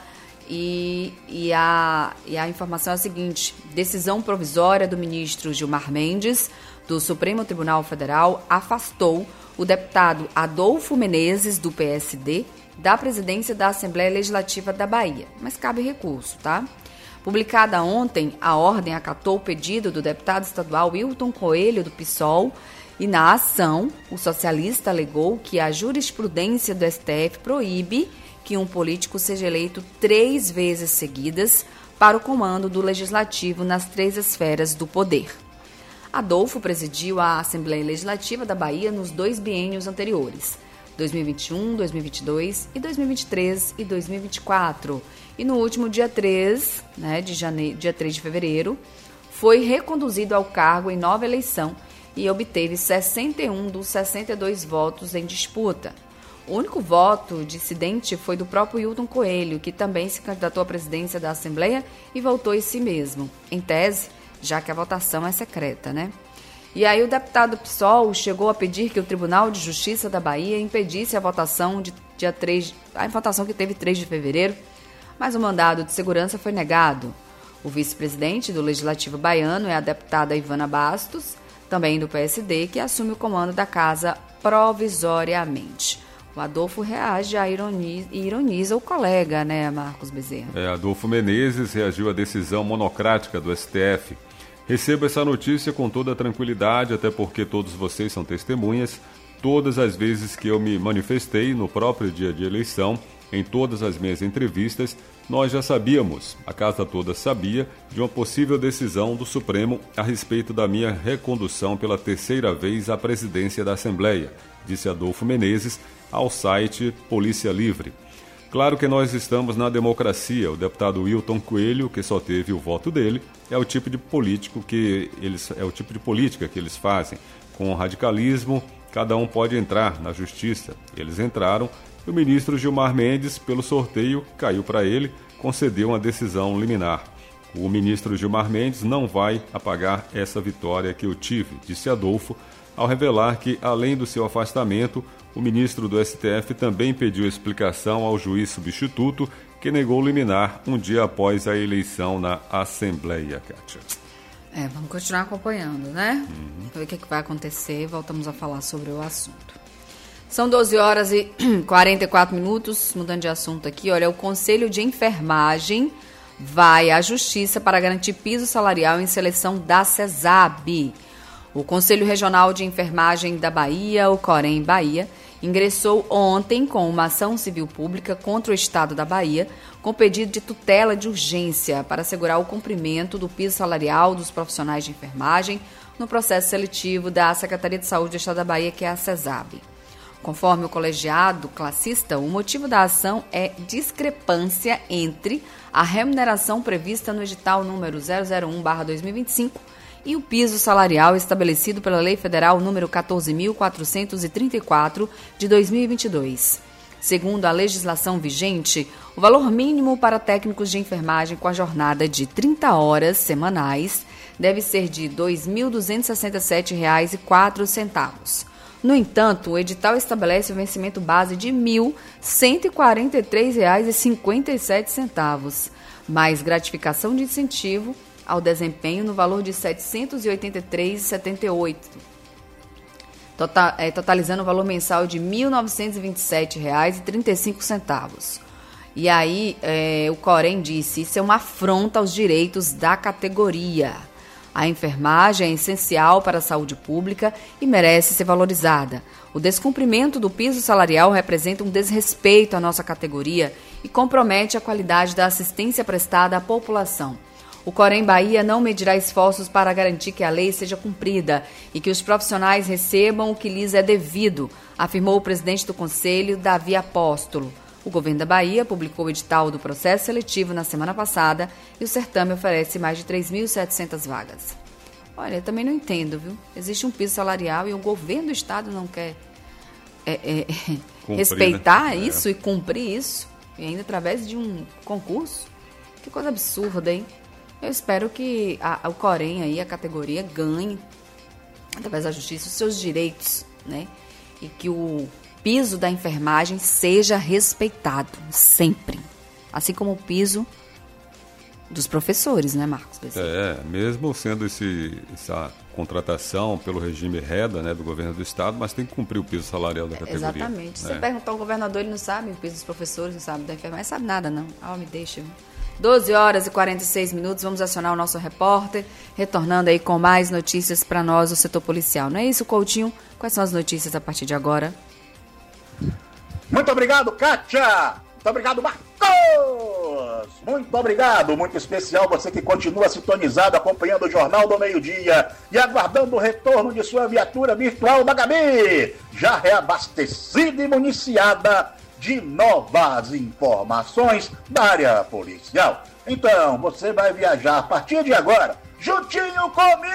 Speaker 2: e, e, a, e a informação é a seguinte: decisão provisória do ministro Gilmar Mendes, do Supremo Tribunal Federal, afastou o deputado Adolfo Menezes, do P S D, da presidência da Assembleia Legislativa da Bahia, mas cabe recurso, tá? Publicada ontem, a ordem acatou o pedido do deputado estadual Wilton Coelho, do PSOL, e na ação, o socialista alegou que a jurisprudência do S T F proíbe que um político seja eleito três vezes seguidas para o comando do Legislativo nas três esferas do poder. Adolfo presidiu a Assembleia Legislativa da Bahia nos dois biênios anteriores, dois mil e vinte e um, dois mil e vinte e dois e dois mil e vinte e três e dois mil e vinte e quatro. E no último dia três, né, de janeiro, dia três de fevereiro, foi reconduzido ao cargo em nova eleição e obteve sessenta e um dos sessenta e dois votos em disputa. O único voto dissidente foi do próprio Wilton Coelho, que também se candidatou à presidência da Assembleia e votou em si mesmo, em tese, já que a votação é secreta, né? E aí o deputado PSOL chegou a pedir que o Tribunal de Justiça da Bahia impedisse a votação de dia três, a votação que teve três de fevereiro, mas o mandado de segurança foi negado. O vice-presidente do Legislativo baiano é a deputada Ivana Bastos, também do P S D, que assume o comando da casa provisoriamente. O Adolfo reage e ironiza, ironiza o colega, né, Marcos Bezerra?
Speaker 3: É, Adolfo Menezes reagiu à decisão monocrática do S T F. Recebo essa notícia com toda a tranquilidade, até porque todos vocês são testemunhas. Todas as vezes que eu me manifestei no próprio dia de eleição, em todas as minhas entrevistas, nós já sabíamos, a casa toda sabia, de uma possível decisão do Supremo a respeito da minha recondução pela terceira vez à presidência da Assembleia, disse Adolfo Menezes ao site Polícia Livre. Claro que nós estamos na democracia. O deputado Wilton Coelho, que só teve o voto dele, é o tipo de político que eles, é o tipo de política que eles fazem. Com radicalismo, cada um pode entrar na justiça. Eles entraram e o ministro Gilmar Mendes, pelo sorteio, caiu para ele, concedeu uma decisão liminar. O ministro Gilmar Mendes não vai apagar essa vitória que eu tive, disse Adolfo, ao revelar que, além do seu afastamento, o ministro do S T F também pediu explicação ao juiz substituto, que negou liminar um dia após a eleição na Assembleia, Kátia.
Speaker 2: É, vamos continuar acompanhando, né? Uhum. Ver o que, que vai acontecer, voltamos a falar sobre o assunto. São doze horas e quarenta e quatro minutos, mudando de assunto aqui. Olha, o Conselho de Enfermagem vai à Justiça para garantir piso salarial em seleção da CESAB. O Conselho Regional de Enfermagem da Bahia, o COREM Bahia, ingressou ontem com uma ação civil pública contra o Estado da Bahia, com pedido de tutela de urgência para assegurar o cumprimento do piso salarial dos profissionais de enfermagem no processo seletivo da Secretaria de Saúde do Estado da Bahia, que é a CESAB. Conforme o colegiado classista, o motivo da ação é discrepância entre a remuneração prevista no edital número zero zero um barra dois mil e vinte e cinco e o piso salarial estabelecido pela Lei Federal número quatorze mil quatrocentos e trinta e quatro de dois mil e vinte e dois. Segundo a legislação vigente, o valor mínimo para técnicos de enfermagem com a jornada de trinta horas semanais deve ser de dois mil duzentos e sessenta e sete reais e quatro centavos. No entanto, o edital estabelece o vencimento base de mil cento e quarenta e três reais e cinquenta e sete centavos, mais gratificação de incentivo ao desempenho no valor de setecentos e oitenta e três reais e setenta e oito centavos, total, é, totalizando o valor mensal de mil novecentos e vinte e sete reais e trinta e cinco centavos. E aí, é, o COREM disse, isso é uma afronta aos direitos da categoria. A enfermagem é essencial para a saúde pública e merece ser valorizada. O descumprimento do piso salarial representa um desrespeito à nossa categoria e compromete a qualidade da assistência prestada à população. O COREM Bahia não medirá esforços para garantir que a lei seja cumprida e que os profissionais recebam o que lhes é devido, afirmou o presidente do Conselho, Davi Apóstolo. O governo da Bahia publicou o edital do processo seletivo na semana passada e o certame oferece mais de três mil e setecentas vagas. Olha, eu também não entendo, viu? Existe um piso salarial e o governo do estado não quer é, é, cumprir, respeitar né? isso é. e cumprir isso, e ainda através de um concurso. Que coisa absurda, hein? Eu espero que a, o COREM aí, a categoria, ganhe, através da justiça, os seus direitos, né? E que o piso da enfermagem seja respeitado, sempre. Assim como o piso dos professores, né, Marcos?
Speaker 3: É, mesmo sendo esse, essa contratação pelo regime REDA, né, do governo do estado, mas tem que cumprir o piso salarial da categoria.
Speaker 2: Exatamente. Se
Speaker 3: né?
Speaker 2: você perguntar ao governador, ele não sabe o piso dos professores, não sabe da enfermagem, não sabe nada, não. Ah, me deixa. doze horas e quarenta e seis minutos, vamos acionar o nosso repórter, retornando aí com mais notícias para nós do setor policial. Não é isso, Coutinho? Quais são as notícias a partir de agora?
Speaker 4: Muito obrigado, Kátia! Muito obrigado, Marcos! Muito obrigado, muito especial você que continua sintonizado, acompanhando o Jornal do Meio-Dia e aguardando o retorno de sua viatura virtual da Gabi, já reabastecida e municiada de novas informações da área policial. Então, você vai viajar a partir de agora, juntinho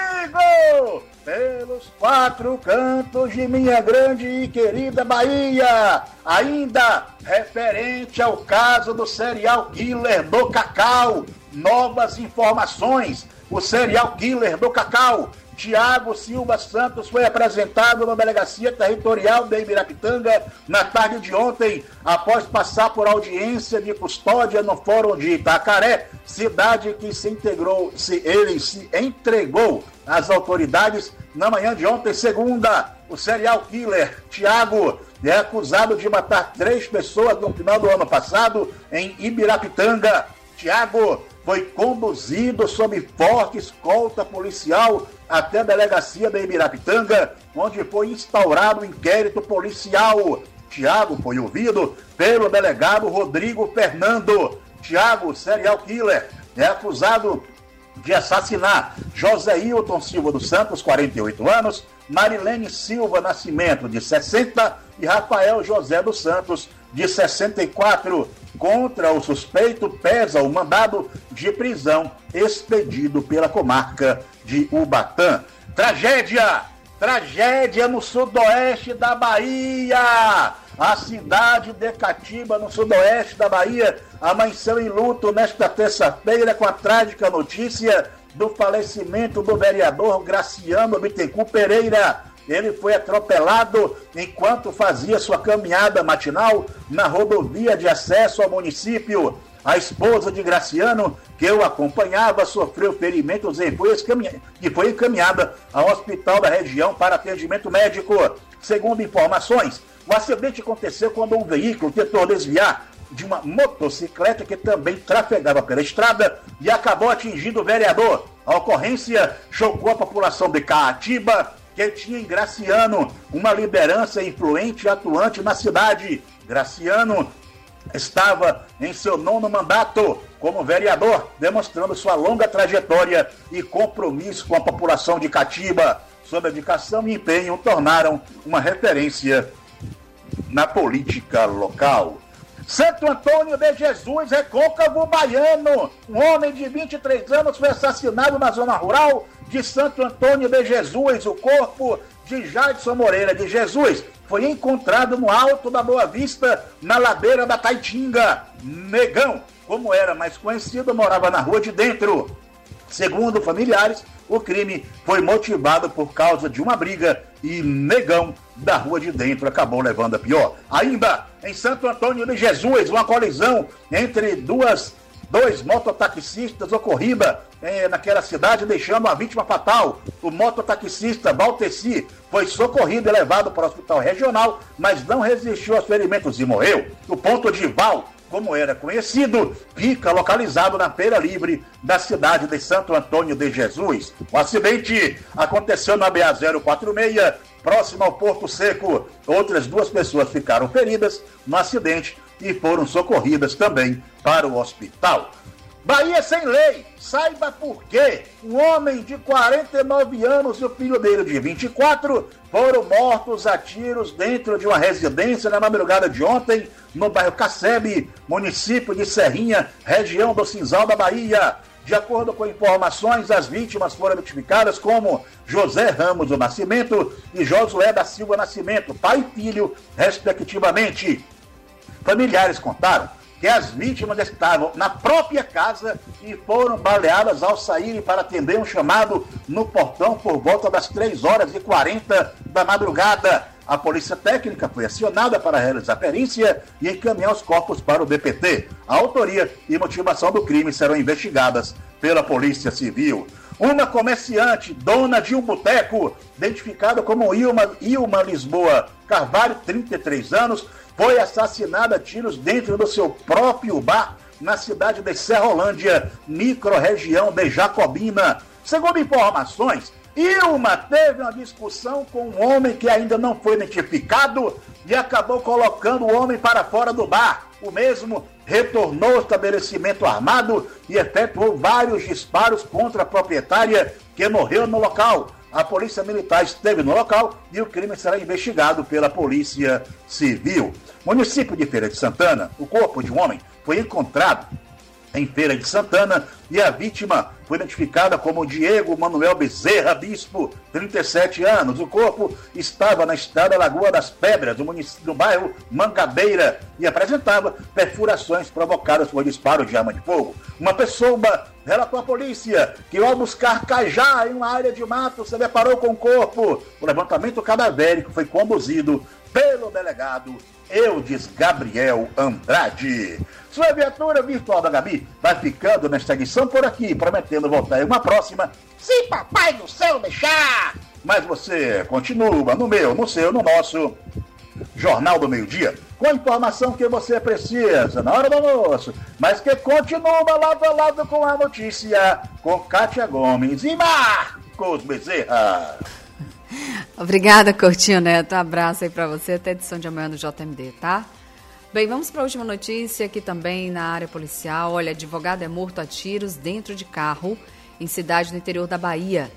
Speaker 4: comigo, pelos quatro cantos de minha grande e querida Bahia, ainda referente ao caso do serial killer do Cacau. Novas informações, o serial killer do Cacau, Tiago Silva Santos, foi apresentado na Delegacia Territorial de Ibirapitanga na tarde de ontem, após passar por audiência de custódia no Fórum de Itacaré, cidade que se integrou, se ele se entregou às autoridades na manhã de ontem, segunda. O serial killer Tiago é acusado de matar três pessoas no final do ano passado em Ibirapitanga. Tiago foi conduzido sob forte escolta policial até a delegacia de Ibirapitanga, onde foi instaurado um inquérito policial. Tiago foi ouvido pelo delegado Rodrigo Fernando. Tiago, serial killer, é acusado de assassinar José Hilton Silva dos Santos, quarenta e oito anos, Marilene Silva Nascimento, de sessenta, e Rafael José dos Santos, de sessenta e quatro. Contra o suspeito pesa o mandado de prisão expedido pela comarca de Ubatã. Tragédia! Tragédia no sudoeste da Bahia! A cidade de Catiba, no sudoeste da Bahia, amanheceu em luto nesta terça-feira com a trágica notícia do falecimento do vereador Graciano Bittencourt Pereira. Ele foi atropelado enquanto fazia sua caminhada matinal na rodovia de acesso ao município. A esposa de Graciano, que o acompanhava, sofreu ferimentos e foi, escaminha... e foi encaminhada ao hospital da região para atendimento médico. Segundo informações, o acidente aconteceu quando um veículo tentou desviar de uma motocicleta que também trafegava pela estrada e acabou atingindo o vereador. A ocorrência chocou a população de Catiba, que tinha em Graciano uma liderança influente e atuante na cidade. Graciano estava em seu nono mandato como vereador, demonstrando sua longa trajetória e compromisso com a população de Catiba. Sua dedicação e empenho o tornaram uma referência na política local. Santo Antônio de Jesus, Recôncavo Baiano. Um homem de vinte e três anos foi assassinado na zona rural de Santo Antônio de Jesus. O corpo de Jadson Moreira de Jesus foi encontrado no alto da Boa Vista, na ladeira da Taitinga. Negão, como era mais conhecido, morava na Rua de Dentro. Segundo familiares, o crime foi motivado por causa de uma briga e Negão da Rua de Dentro acabou levando a pior. Ainda em Santo Antônio de Jesus, uma colisão entre duas, dois mototaxistas ocorrida eh, naquela cidade, deixando uma vítima fatal. O mototaxista Valteci foi socorrido e levado para o hospital regional, mas não resistiu aos ferimentos e morreu. O ponto de Val, como era conhecido, fica localizado na Feira Livre da cidade de Santo Antônio de Jesus. O acidente aconteceu na B A zero quatro seis, próximo ao Porto Seco. Outras duas pessoas ficaram feridas no acidente e foram socorridas também para o hospital. Bahia sem lei, saiba por quê. Um homem de quarenta e nove anos e o filho dele de vinte e quatro foram mortos a tiros dentro de uma residência na madrugada de ontem, no bairro Cacebe, município de Serrinha, região do Cinzal da Bahia. De acordo com informações, as vítimas foram identificadas como José Ramos do Nascimento e Josué da Silva Nascimento, pai e filho, respectivamente. Familiares contaram que as vítimas estavam na própria casa e foram baleadas ao saírem para atender um chamado no portão por volta das três horas e quarenta da madrugada. A polícia técnica foi acionada para realizar a perícia e encaminhar os corpos para o D P T. A autoria e motivação do crime serão investigadas pela Polícia Civil. Uma comerciante, dona de um boteco, identificada como Ilma, Ilma Lisboa Carvalho, trinta e três anos, foi assassinada a tiros dentro do seu próprio bar na cidade de Serrolândia, microrregião de Jacobina. Segundo informações, Ilma teve uma discussão com um homem que ainda não foi identificado e acabou colocando o homem para fora do bar. O mesmo retornou ao estabelecimento armado e efetuou vários disparos contra a proprietária, que morreu no local. A polícia militar esteve no local e o crime será investigado pela Polícia Civil. Município de Feira de Santana, o corpo de um homem foi encontrado em Feira de Santana e a vítima foi identificada como Diego Manuel Bezerra Bispo, trinta e sete anos. O corpo estava na estrada Lagoa das Pedras, do, município, do bairro Mangabeira, e apresentava perfurações provocadas por disparo de arma de fogo. Uma pessoa relatou à polícia que, ao buscar cajá em uma área de mato, se deparou com o corpo. O levantamento cadavérico foi conduzido pelo delegado Eudes Gabriel Andrade. Sua viatura virtual da Gabi vai ficando nesta edição por aqui, prometendo voltar em uma próxima, se papai do céu deixar. Mas você continua no meu, no seu, no nosso Jornal do Meio-Dia, com a informação que você precisa na hora do almoço, mas que continua lado a lado com a notícia, com Kátia Gomes e Marcos Bezerra.
Speaker 2: Obrigada, Coutinho Neto. Um abraço aí pra você, até a edição de amanhã do J M D, tá? Bem, vamos para a última notícia aqui também na área policial. Olha, advogado é morto a tiros dentro de carro em cidade do interior da Bahia.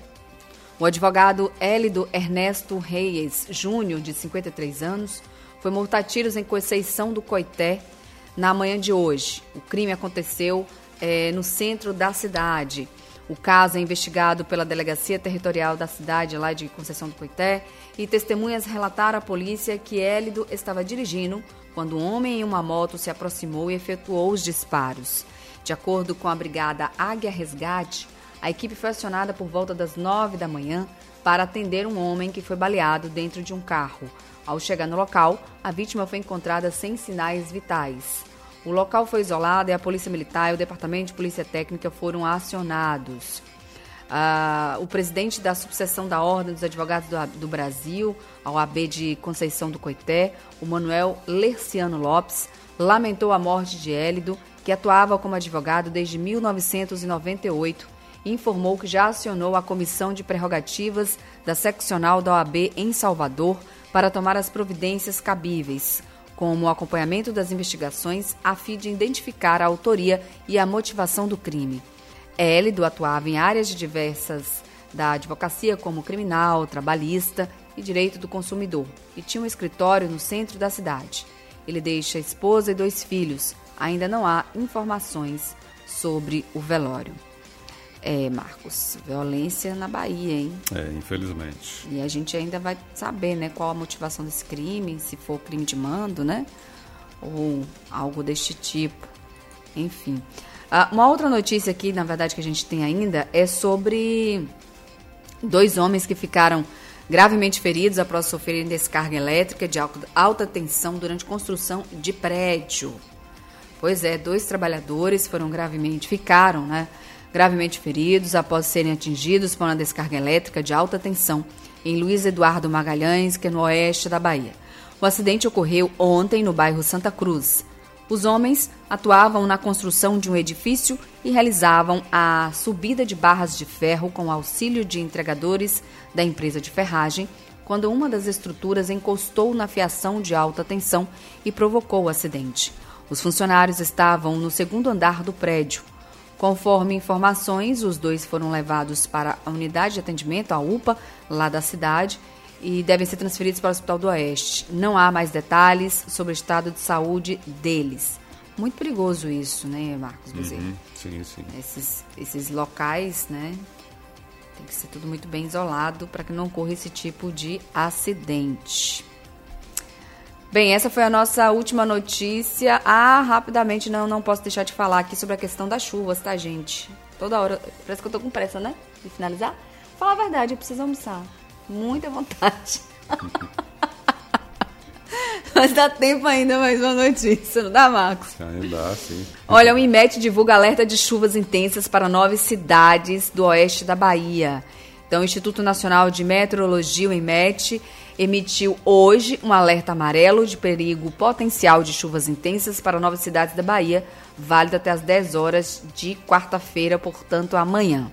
Speaker 2: O advogado Hélido Ernesto Reis Júnior, de cinquenta e três anos, foi morto a tiros em Conceição do Coité na manhã de hoje. O crime aconteceu é, no centro da cidade. O caso é investigado pela Delegacia Territorial da cidade, lá de Conceição do Coité, e testemunhas relataram à polícia que Hélido estava dirigindo quando um homem em uma moto se aproximou e efetuou os disparos. De acordo com a brigada Águia Resgate, a equipe foi acionada por volta das nove da manhã para atender um homem que foi baleado dentro de um carro. Ao chegar no local, a vítima foi encontrada sem sinais vitais. O local foi isolado e a Polícia Militar e o Departamento de Polícia Técnica foram acionados. Ah, o presidente da subseção da Ordem dos Advogados do, do Brasil, a O A B de Conceição do Coité, o Manuel Lerciano Lopes, lamentou a morte de Hélido, que atuava como advogado desde mil novecentos e noventa e oito, e informou que já acionou a Comissão de Prerrogativas da Seccional da O A B em Salvador para tomar as providências cabíveis, como o acompanhamento das investigações a fim de identificar a autoria e a motivação do crime. Hélido atuava em áreas diversas da advocacia, como criminal, trabalhista e direito do consumidor, e tinha um escritório no centro da cidade. Ele deixa a esposa e dois filhos. Ainda não há informações sobre o velório. É, Marcos, violência na Bahia, hein?
Speaker 3: É, infelizmente.
Speaker 2: E a gente ainda vai saber, né, qual a motivação desse crime, se for crime de mando, né? Ou algo deste tipo. Enfim. Ah, uma outra notícia aqui, na verdade, que a gente tem ainda, é sobre dois homens que ficaram gravemente feridos após sofrerem descarga elétrica de alta tensão durante construção de prédio. Pois é, dois trabalhadores foram gravemente, ficaram, né? gravemente feridos após serem atingidos por uma descarga elétrica de alta tensão em Luiz Eduardo Magalhães, que é no oeste da Bahia. O acidente ocorreu ontem no bairro Santa Cruz. Os homens atuavam na construção de um edifício e realizavam a subida de barras de ferro com auxílio de entregadores da empresa de ferragem, quando uma das estruturas encostou na fiação de alta tensão e provocou o acidente. Os funcionários estavam no segundo andar do prédio. Conforme informações, os dois foram levados para a unidade de atendimento, a U P A, lá da cidade, e devem ser transferidos para o Hospital do Oeste. Não há mais detalhes sobre o estado de saúde deles. Muito perigoso isso, né, Marcos Bezerra?
Speaker 3: Uhum, sim, sim.
Speaker 2: Esses, esses locais, né, tem que ser tudo muito bem isolado para que não ocorra esse tipo de acidente. Bem, essa foi a nossa última notícia. Ah, rapidamente, não, não posso deixar de falar aqui sobre a questão das chuvas, tá, gente? Toda hora, parece que eu tô com pressa, né? De finalizar. Falar a verdade, eu preciso almoçar. Muita vontade. Mas dá tempo ainda, mais uma notícia, não dá, Marcos?
Speaker 3: Ainda dá, sim.
Speaker 2: Olha, o INMET divulga alerta de chuvas intensas para nove cidades do oeste da Bahia. Então, o Instituto Nacional de Meteorologia, o INMET, emitiu hoje um alerta amarelo de perigo potencial de chuvas intensas para nove cidades da Bahia, válido até às dez horas de quarta-feira, portanto, amanhã.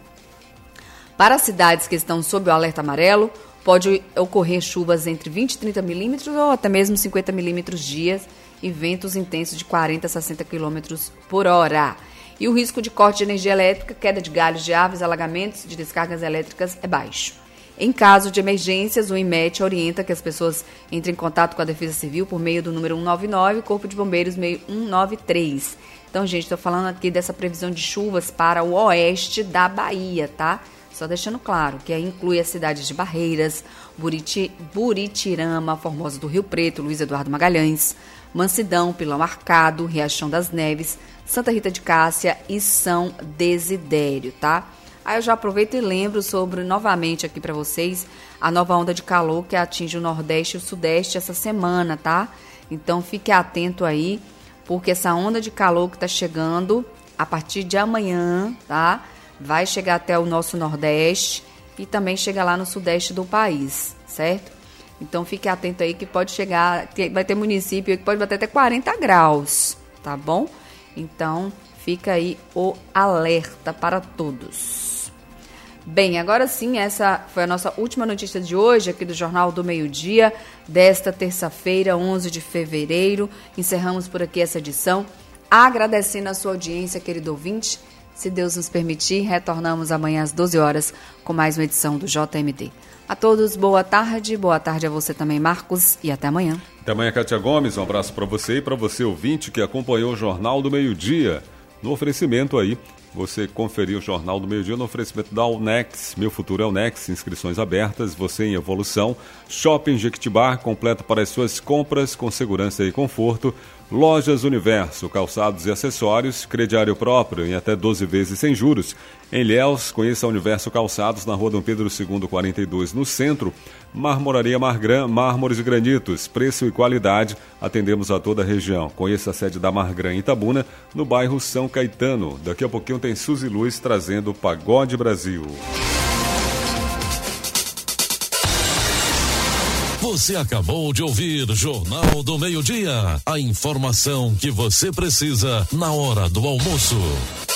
Speaker 2: Para as cidades que estão sob o alerta amarelo, pode ocorrer chuvas entre vinte e trinta milímetros ou até mesmo cinquenta milímetros dias e ventos intensos de quarenta a sessenta quilômetros por hora. E o risco de corte de energia elétrica, queda de galhos de árvores, alagamentos de descargas elétricas é baixo. Em caso de emergências, o INMET orienta que as pessoas entrem em contato com a Defesa Civil por meio do número um nove nove, Corpo de Bombeiros meio um nove três. Então, gente, estou falando aqui dessa previsão de chuvas para o oeste da Bahia, tá? Só deixando claro que aí inclui as cidades de Barreiras, Buriti, Buritirama, Formosa do Rio Preto, Luiz Eduardo Magalhães, Mansidão, Pilão Arcado, Riachão das Neves, Santa Rita de Cássia e São Desidério, tá? Aí eu já aproveito e lembro sobre, novamente aqui para vocês, a nova onda de calor que atinge o Nordeste e o Sudeste essa semana, tá? Então fique atento aí, porque essa onda de calor que tá chegando a partir de amanhã, tá? Vai chegar até o nosso Nordeste e também chega lá no Sudeste do país, certo? Então fique atento aí que pode chegar, vai ter município que pode bater até quarenta graus, tá bom? Então fica aí o alerta para todos. Bem, agora sim, essa foi a nossa última notícia de hoje aqui do Jornal do Meio-Dia, desta terça-feira, onze de fevereiro. Encerramos por aqui essa edição, agradecendo a sua audiência, querido ouvinte. Se Deus nos permitir, retornamos amanhã às doze horas com mais uma edição do J M D. A todos, boa tarde, boa tarde a você também, Marcos, e até amanhã.
Speaker 3: Até amanhã, Kátia Gomes, um abraço para você e para você, ouvinte, que acompanhou o Jornal do Meio-Dia. No oferecimento aí, você conferiu o Jornal do Meio-Dia no oferecimento da Unex, Meu Futuro é Unex, inscrições abertas, você em evolução. Shopping Jequitibá, completo para as suas compras com segurança e conforto. Lojas Universo, calçados e acessórios, crediário próprio em até doze vezes sem juros. Em Ilhéus, conheça a Universo Calçados na rua Dom Pedro segundo, quarenta e dois, no centro. Marmoraria Margran, mármores e granitos, preço e qualidade, atendemos a toda a região. Conheça a sede da Margran em Itabuna, no bairro São Caetano. Daqui a pouquinho tem Suzy Luz trazendo o Pagode Brasil.
Speaker 1: Você acabou de ouvir Jornal do Meio-Dia. A informação que você precisa na hora do almoço.